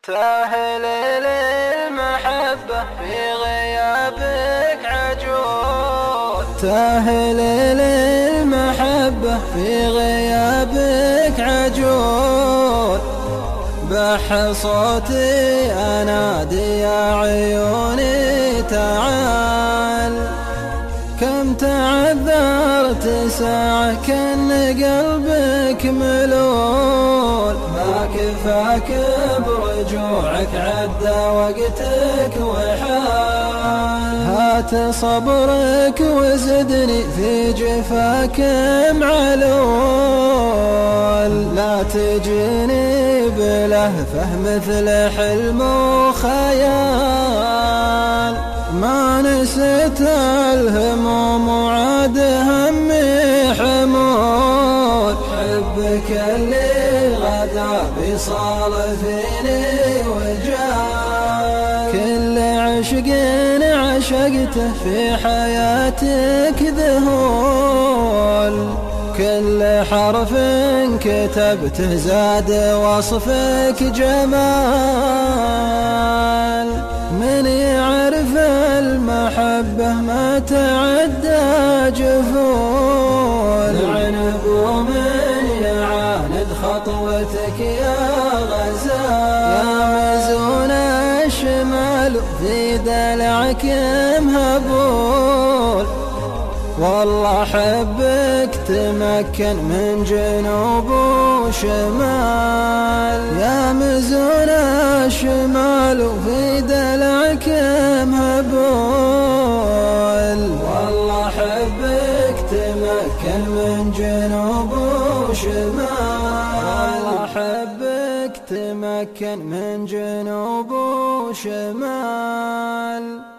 تاهل للمحبة في غيابك عجول، تاهل للمحبة في غيابك عجول. بح صوتي أنادي يا عيوني تعال، كم تعذرت ساعة كأن قلبك ملول. ما كفاك برجوعك عدى وقتك وحال، هات صبرك وزدني في جفاك معلول. لا تجيني بلهفة مثل حلم وخيال، ما نسيت الهموم وعاد همي حمول. حبك اللي غدا بصال فيني وجال، كل عشق عشقته في حياتك ذهول. كل حرف كتبته زاد وصفك جمال. من يعرف المحبة ما تعدى جفول، العنب ومن يعاند خطوتك يا غزال. يا مزون الشمال في دلعك مهبول، والله حبك تمكن من جنوب وشمال. يا مزون الشمال وفي دلعك مهبول، والله حبك تمكن من جنوب وشمال. والله حبك تمكن من جنوب وشمال.